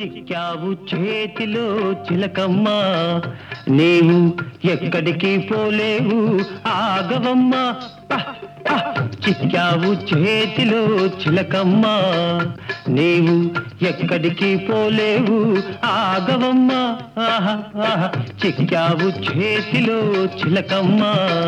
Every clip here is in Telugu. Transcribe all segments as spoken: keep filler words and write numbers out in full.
చిక్కావు చేతిలో చిలకమ్మ, నీవు ఎక్కడికి పోలేవు ఆగవమ్మ. చిక్కావు చేతిలో చిలకమ్మ, నీవు ఎక్కడికి పోలేవు ఆగవమ్మ. ఆహా ఆహా చిక్కావు చేతిలో చిలకమ్మ.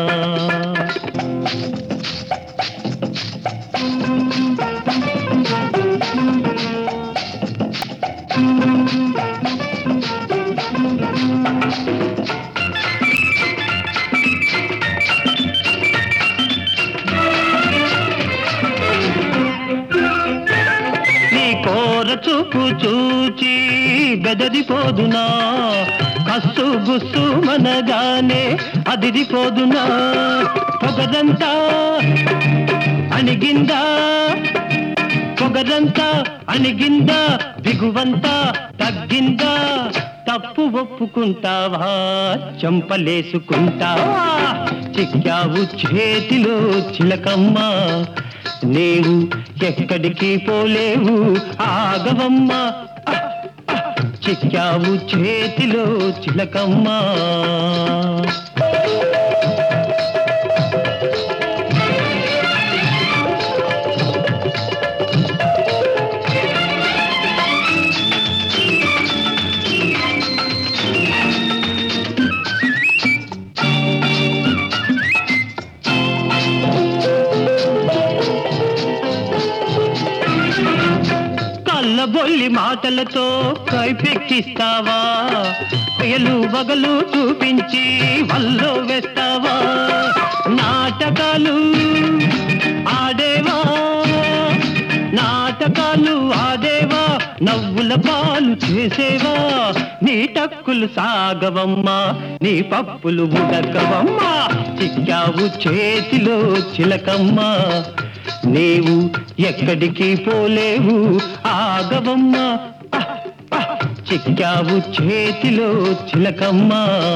కోర చూపు చూచి బెదరిపోదునా, కస్సు గుస్సు మనగానే అదిరిపోదునా. పొగరంతా అణిగిందా, పొగరంతా అణిగిందా, దిగువంతా తగ్గిందా. తప్పు ఒప్పుకుంటావా, చంపలేసుకుంటావా. చిక్కావు చేతిలో చిలకమ్మ, నీవు ఎక్కడికి పోలేవు ఆగవమ్మ. చిక్కావు చేతిలో చిలకమ్మ. బొల్లి మాటలతో కైపెక్కిస్తావా, పేలు వగలు చూపించి వల్లో వేస్తావా. నాటకాలు ఆడేవా, నాటకాలు ఆడేవా, నవ్వుల పాలు చేసేవా. నీ టక్కులు సాగవమ్మా, నీ పప్పులు ఉడకవమ్మా. చిక్కావు చేతిలో చిలకమ్మ, నీవు ఎక్కడికి పోలేవు ఆగవమ్మ. చిక్కావు చేతిలో చిలకమ్మ.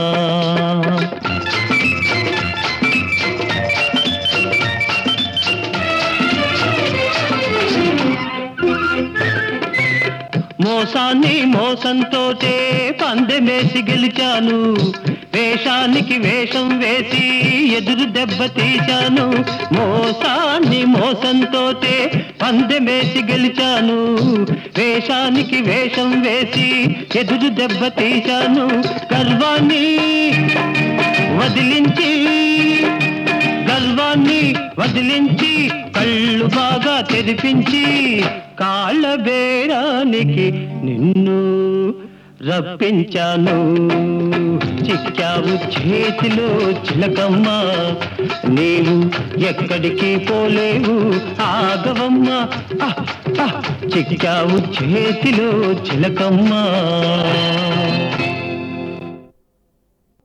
మోసాన్ని మోసంతోటే పందెమేసి గెలిచాను, వేషానికి వేషం వేసి ఎదురు దెబ్బ తీశాను. మోసాన్ని మోసంతోటే పందెమేసి గెలిచాను, వేషానికి వేషం వేసి ఎదురు దెబ్బ తీశాను. గర్వాన్ని వదిలించి గర్వాన్ని వదిలించి కళ్ళు బాగా తెరిపించి కాళ్ళ బేరానికి నిన్ను రప్పించాను. చిక్కావు చేతిలో చిలకమ్మ, నీవు ఎక్కడికి పోలేవు ఆగవమ్మ. చిక్కావు చేతిలో చిలకమ్మ.